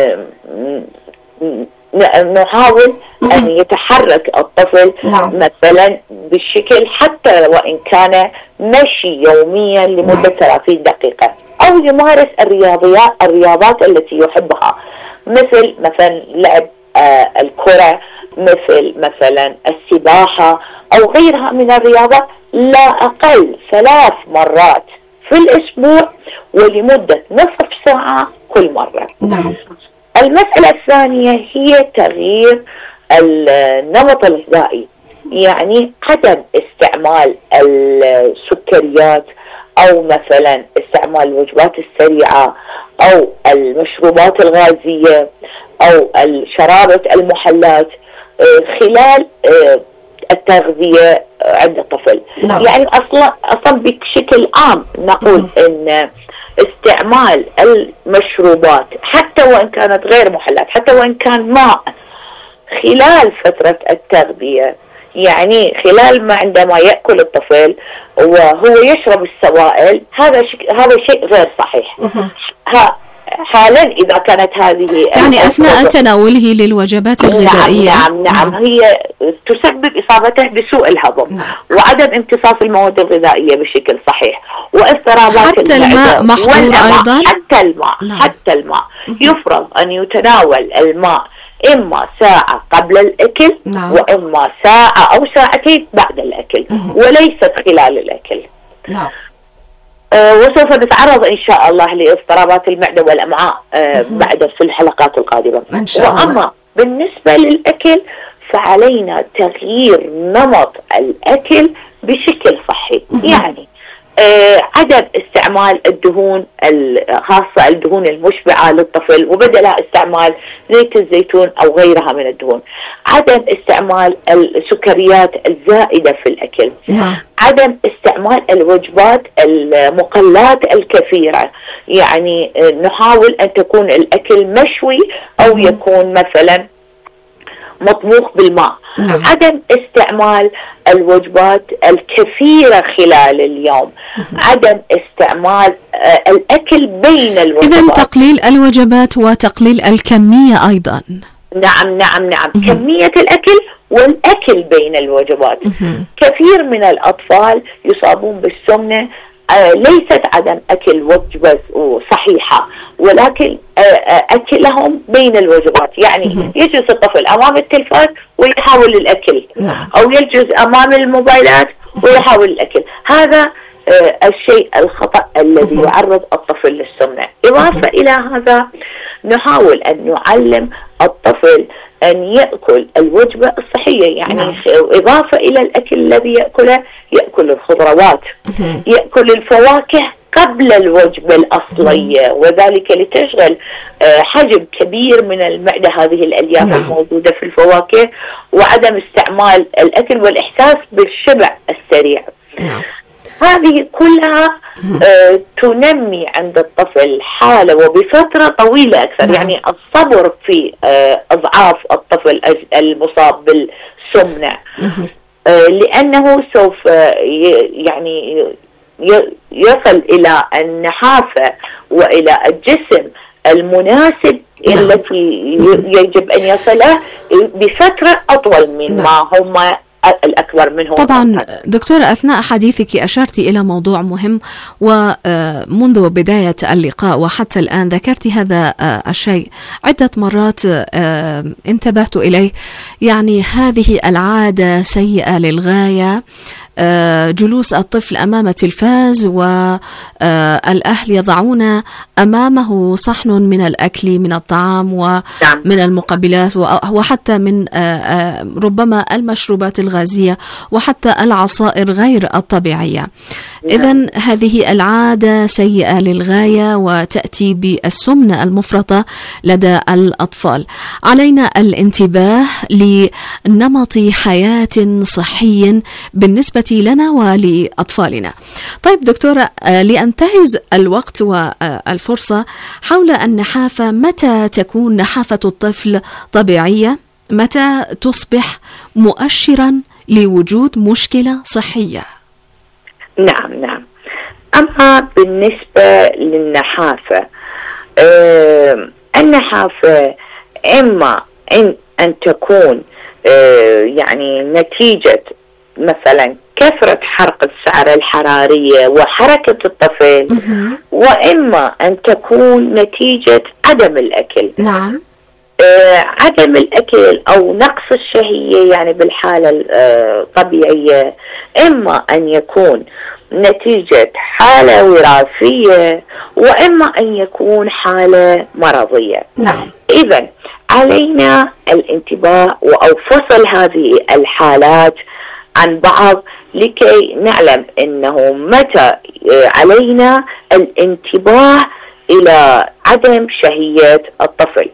نحاول أن يتحرك الطفل مثلا بالشكل، حتى وإن كان مشي يوميا لمدة 30 دقيقة، أو يمارس الرياضات التي يحبها، مثل مثلا لعب الكرة، مثلا السباحة أو غيرها من الرياضات، لا أقل 3 مرات في الأسبوع ولمدة نصف ساعة كل مرة. المسألة الثانية هي تغيير النمط الغذائي، يعني عدم استعمال السكريات، أو مثلا استعمال الوجبات السريعة، أو المشروبات الغازية، أو شرابة المحلات خلال التغذية عند الطفل. يعني أصلا بشكل عام نقول إن استعمال المشروبات حتى وإن كانت غير محلات، حتى وإن كان ماء، خلال فترة التغذية، يعني خلال ما عندما يأكل الطفل وهو يشرب السوائل، هذا شيء غير صحيح. حالا إذا كانت هذه يعني أثناء تناوله للوجبات الغذائية. نعم هي تسبب إصابته بسوء الهضم وعدم امتصاص المواد الغذائية بشكل صحيح واضطرابات حتى الماء محظور أيضا. حتى الماء يفرض أن يتناول الماء إما ساعة قبل الأكل وإما ساعة أو ساعتين بعد الأكل وليست خلال الأكل. وسوف نتعرض إن شاء الله لاضطرابات المعدة والأمعاء بعد في الحلقات القادمة إن شاء الله. وأما بالنسبة للأكل فعلينا تغيير نمط الأكل بشكل صحي. يعني عدم استعمال الدهون خاصة الدهون المشبعة للطفل وبدلها استعمال زيت الزيتون أو غيرها من الدهون. عدم استعمال السكريات الزائدة في الأكل. عدم استعمال الوجبات المقلات الكثيرة. يعني نحاول أن تكون الأكل مشوي أو يكون مثلا مطبوخ بالماء. عدم استعمال الوجبات الكثيرة خلال اليوم. عدم استعمال الأكل بين الوجبات. إذن تقليل الوجبات وتقليل الكمية أيضا. نعم كمية الأكل والأكل بين الوجبات. كثير من الأطفال يصابون بالسمنة ليست عدم أكل وجبة صحيحة ولكن أكلهم بين الوجبات. يعني يجلس الطفل أمام التلفاز ويحاول الأكل أو يجلس أمام الموبايلات ويحاول الأكل. هذا الشيء الخطأ الذي يعرض الطفل للسمنة. إضافة إلى هذا نحاول أن نعلم الطفل أن يأكل الوجبة الصحية. يعني إضافة إلى الأكل الذي يأكله يأكل الخضروات يأكل الفواكه قبل الوجبة الأصلية وذلك لتشغل حجم كبير من المعدة هذه الألياف الموجودة في الفواكه وعدم استعمال الأكل والإحساس بالشبع السريع. هذه كلها تنمي عند الطفل حالة وبفترة طويلة أكثر. يعني الصبر في أضعاف الطفل المصاب بالسمنة لأنه سوف يعني يصل إلى النحافة وإلى الجسم المناسب التي يجب أن يصله بفترة أطول من ما هم الأكبر منهم. طبعا دكتورة أثناء حديثك أشرت إلى موضوع مهم ومنذ بداية اللقاء وحتى الآن ذكرت هذا الشيء عدة مرات انتبهت إليه. يعني هذه العادة سيئة للغاية. جلوس الطفل أمام التلفاز والأهل يضعون أمامه صحن من الأكل من الطعام ومن المقبلات وحتى من ربما المشروبات الغازية وحتى العصائر غير الطبيعية. إذن هذه العادة سيئة للغاية وتأتي بالسمنة المفرطة لدى الأطفال. علينا الانتباه لنمط حياة صحي بالنسبة لنا ولأطفالنا. طيب دكتورة، لأنتهز الوقت والفرصة حول النحافة، متى تكون نحافة الطفل طبيعية؟ متى تصبح مؤشرا لوجود مشكلة صحية؟ نعم. أما بالنسبة للنحافة النحافة إما أن تكون يعني نتيجة مثلا كثرة حرق السعرة الحرارية وحركة الطفل وإما أن تكون نتيجة عدم الأكل. عدم الأكل أو نقص الشهية يعني بالحالة الطبيعية إما أن يكون نتيجة حالة وراثية وإما أن يكون حالة مرضية. إذن علينا الانتباه أو فصل هذه الحالات عن بعض لكي نعلم أنه متى علينا الانتباه إلى عدم شهية الطفل.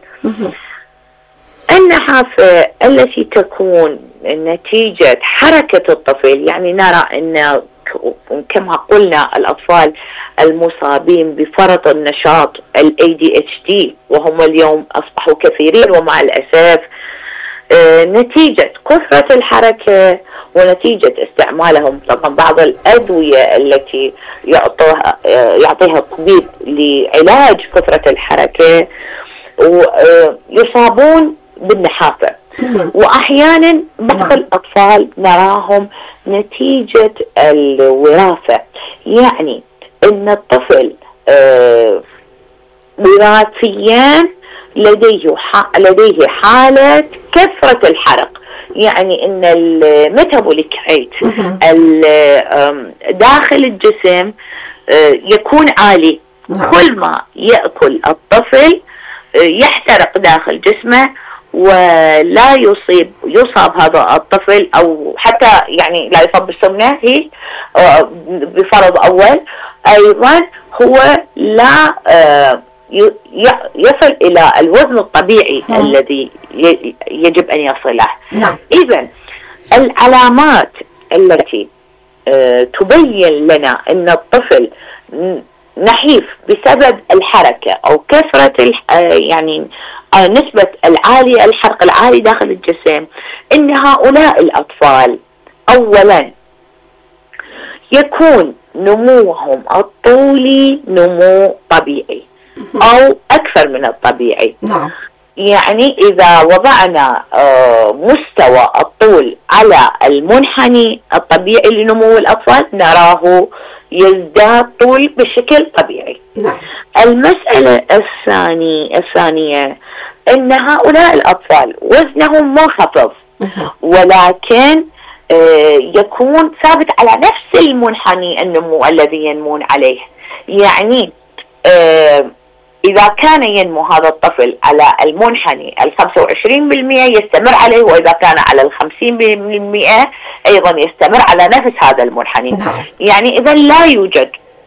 النحافة التي تكون نتيجة حركة الطفل، يعني نرى أن كما قلنا الأطفال المصابين بفرط النشاط ADHD وهم اليوم أصبحوا كثيرين ومع الأسف نتيجة كثرة الحركة ونتيجة استعمالهم طبعا بعض الأدوية التي يعطيها الطبيب لعلاج كثرة الحركة ويصابون بالنحافة. وأحيانا بعض الأطفال نراهم نتيجة الوراثة، يعني أن الطفل وراثيا لديه حالة كثرة الحرق، يعني ان الميتابوليك ريت داخل الجسم يكون عالي. كل ما يأكل الطفل يحترق داخل جسمه ولا يصاب هذا الطفل، او حتى يعني لا يصاب بالسمنة هي بفرض اول. ايضا هو لا يصل إلى الوزن الطبيعي الذي يجب أن يصله. إذن العلامات التي تبين لنا أن الطفل نحيف بسبب الحركة أو كثرة يعني نسبة الحرق العالي داخل الجسم، أن هؤلاء الأطفال أولا يكون نموهم الطولي نمو طبيعي أو أكثر من الطبيعي. يعني إذا وضعنا مستوى الطول على المنحني الطبيعي لنمو الأطفال نراه يزداد طول بشكل طبيعي. المسألة الثانية أن هؤلاء الأطفال وزنهم منخفض ولكن يكون ثابت على نفس المنحني النمو الذي ينمون عليه. يعني إذا كان ينمو هذا الطفل على المنحني 25% يستمر عليه، وإذا كان على 50% أيضا يستمر على نفس هذا المنحني. يعني إذا لا يوجد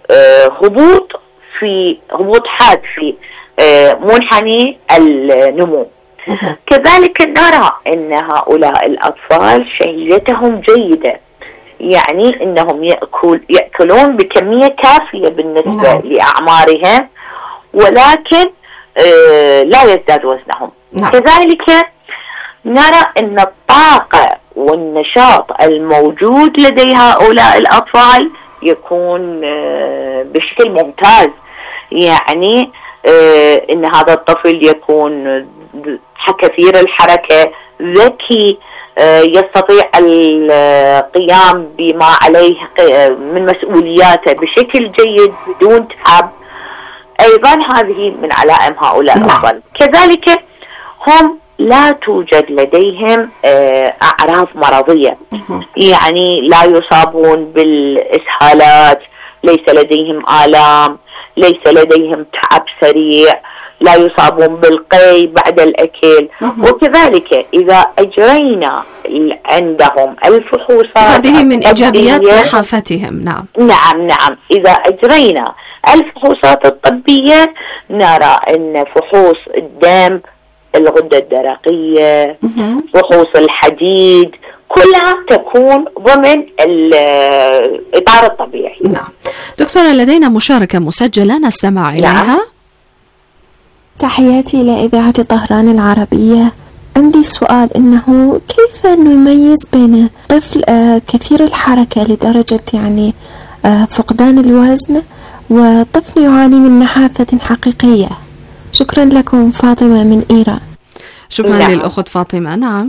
هبوط حاد في منحني النمو. كذلك نرى أن هؤلاء الأطفال شهيتهم جيدة، يعني أنهم يأكلون بكمية كافية بالنسبة لأعمارهم، ولكن لا يزداد وزنهم. كذلك نرى أن الطاقة والنشاط الموجود لدي هؤلاء الأطفال يكون بشكل ممتاز. يعني أن هذا الطفل يكون كثير الحركة، ذكي، يستطيع القيام بما عليه من مسؤولياته بشكل جيد بدون تعب. أيضا هذه من علائم هؤلاء الأطفال. كذلك هم لا توجد لديهم أعراض مرضية، يعني لا يصابون بالإسهالات، ليس لديهم آلام، ليس لديهم تعب سريع، لا يصابون بالقي بعد الأكل. وكذلك إذا أجرينا عندهم الفحوصات، هذه من إيجابيات نحافتهم. نعم إذا أجرينا الفحوصات الطبية نرى أن فحوص الدم، الغدة الدرقية، فحوص الحديد، كلها تكون ضمن الإطار الطبيعي. دكتورة، لدينا مشاركة مسجلة نستمع إليها. تحياتي إلى إذاعة طهران العربية. عندي سؤال، إنه كيف نميز بين طفل كثير الحركة لدرجة يعني فقدان الوزن وطفل يعاني من نحافة حقيقية؟ شكرا لكم، فاطمة من إيران. شكرا للأخت فاطمة. نعم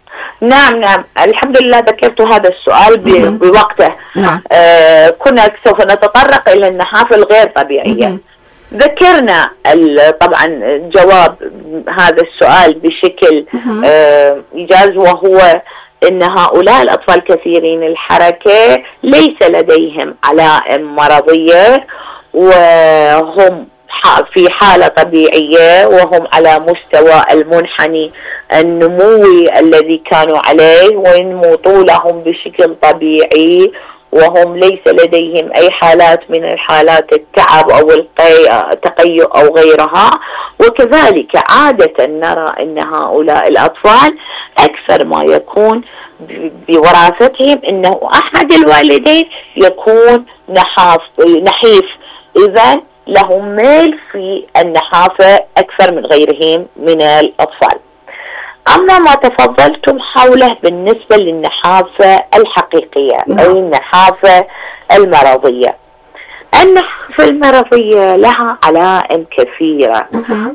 الحمد لله ذكرت هذا السؤال بوقته. كنا سوف نتطرق إلى النحافة الغير طبيعية. ذكرنا طبعا جواب هذا السؤال بشكل إيجاز، وهو أن هؤلاء الأطفال كثيرين الحركة ليس لديهم علائم مرضية، وهم في حالة طبيعية، وهم على مستوى المنحني النموي الذي كانوا عليه، وينمو طولهم بشكل طبيعي، وهم ليس لديهم أي حالات من الحالات التعب أو التقيؤ أو غيرها. وكذلك عادة نرى أن هؤلاء الأطفال أكثر ما يكون بوراثتهم أنه أحد الوالدين يكون نحيف، إذن لهم ميل في النحافة أكثر من غيرهم من الأطفال. أما ما تفضلتم حوله بالنسبة للنحافة الحقيقية أي النحافة المرضية. النحافة المرضية لها علائم كثيرة،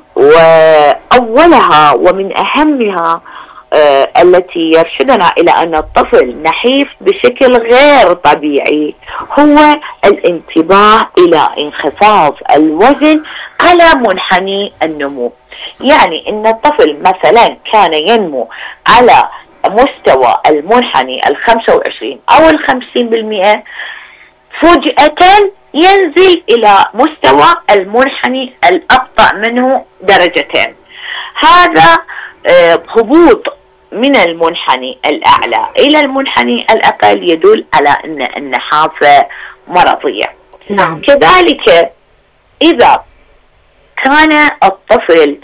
وأولها ومن أهمها التي يرشدنا إلى أن الطفل نحيف بشكل غير طبيعي هو الانتباه إلى انخفاض الوزن على منحني النمو. يعني إن الطفل مثلا كان ينمو على مستوى المنحني 25 أو 50%، فجأة ينزل إلى مستوى المنحني الأبطأ منه درجتين. هذا هبوط من المنحني الأعلى إلى المنحني الأقل يدل على أن النحافة مرضية. نعم. كذلك إذا كان الطفل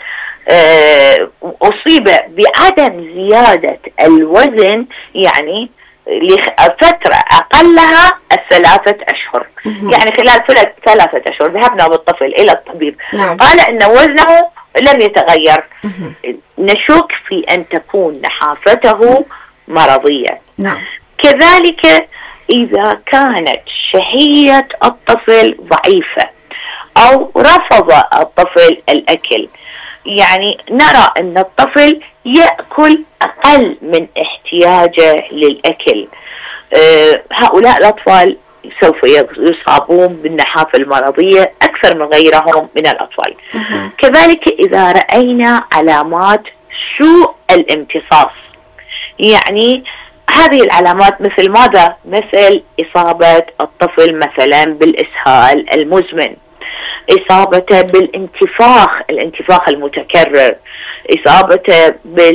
أصيب بعدم زيادة الوزن يعني لفترة أقلها 3 أشهر، يعني خلال 3 أشهر ذهبنا بالطفل إلى الطبيب قال أن وزنه لم يتغير، نشك في أن تكون نحافته مرضية. نعم. كذلك إذا كانت شهية الطفل ضعيفة أو رفض الطفل الأكل، يعني نرى أن الطفل يأكل أقل من احتياجه للأكل، هؤلاء الأطفال سوف يصابون بالنحافة المرضية أكثر من غيرهم من الأطفال. كذلك إذا رأينا علامات سوء الامتصاص، يعني هذه العلامات مثل ماذا؟ مثل إصابة الطفل مثلا بالإسهال المزمن، إصابته الانتفاخ المتكرر، إصابته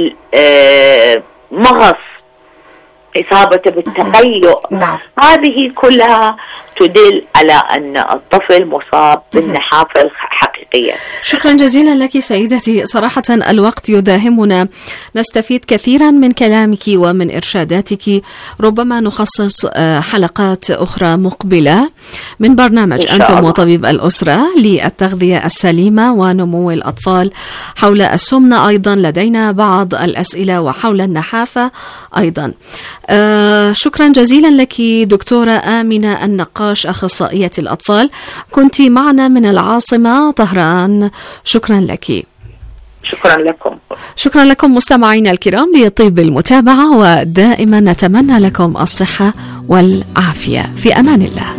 بالمغص، إصابته بالتقيؤ. هذه كلها تدل على أن الطفل مصاب بالنحافة الحقيقية. شكرا جزيلا لك سيدتي، صراحة الوقت يداهمنا، نستفيد كثيرا من كلامك ومن إرشاداتك، ربما نخصص حلقات أخرى مقبلة من برنامج أنتم وطبيب الأسرة للتغذية السليمة ونمو الأطفال. حول السمنة أيضا لدينا بعض الأسئلة، وحول النحافة أيضا. شكرا جزيلا لك دكتورة آمنة النقاش، أخصائية الأطفال، كنت معنا من العاصمة طهران. شكرا لك. شكرا لكم. شكرا لكم مستمعينا الكرام لطيب المتابعة، ودائما نتمنى لكم الصحة والعافية. في أمان الله.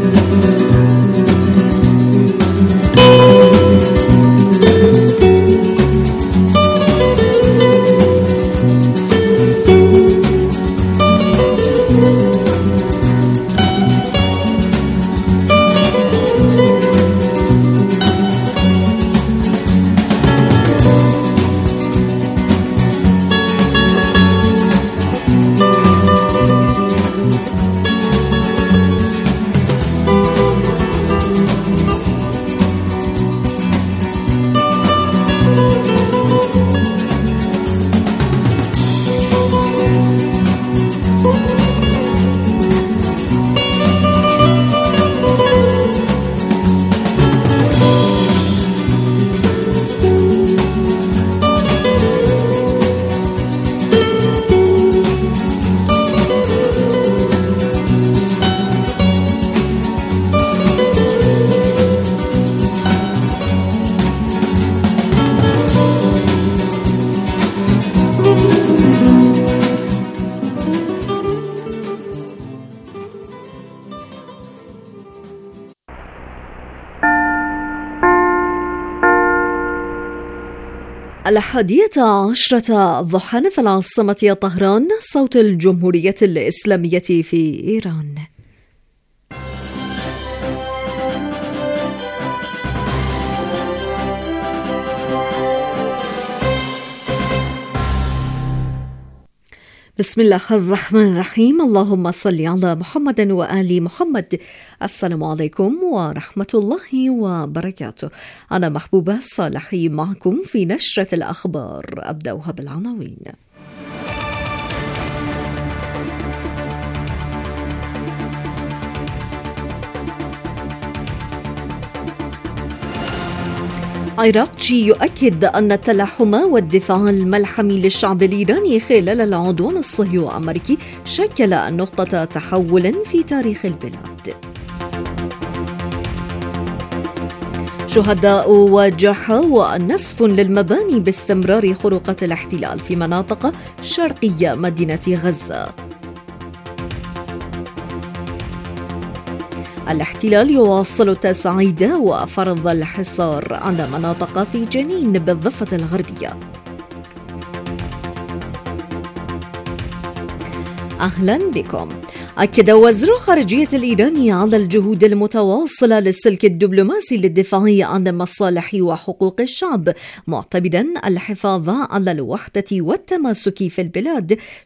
الحادية عشرة ضحى في العاصمة طهران، صوت الجمهورية الإسلامية في إيران. بسم الله الرحمن الرحيم. اللهم صل على محمد وآل محمد. السلام عليكم ورحمة الله وبركاته. أنا محبوبة صالحي معكم في نشرة الأخبار، أبدأها بالعناوين. عراقجي يؤكد أن التلاحم والدفاع الملحمي للشعب الإيراني خلال العدوان الصهيوني الأمريكي شكل نقطة تحول في تاريخ البلاد. شهداء وجرحى ونسف للمباني باستمرار خروقات الاحتلال في مناطق شرقية مدينة غزة. الاحتلال يواصل التصعيد وفرض الحصار على مناطق في جنين بالضفة الغربية. أهلا بكم. أكد وزير الخارجية الإيراني على الجهود المتواصلة للسلك الدبلوماسي للدفاع عن مصالح وحقوق الشعب، معتبرا الحفاظ على الوحدة والتماسك في البلاد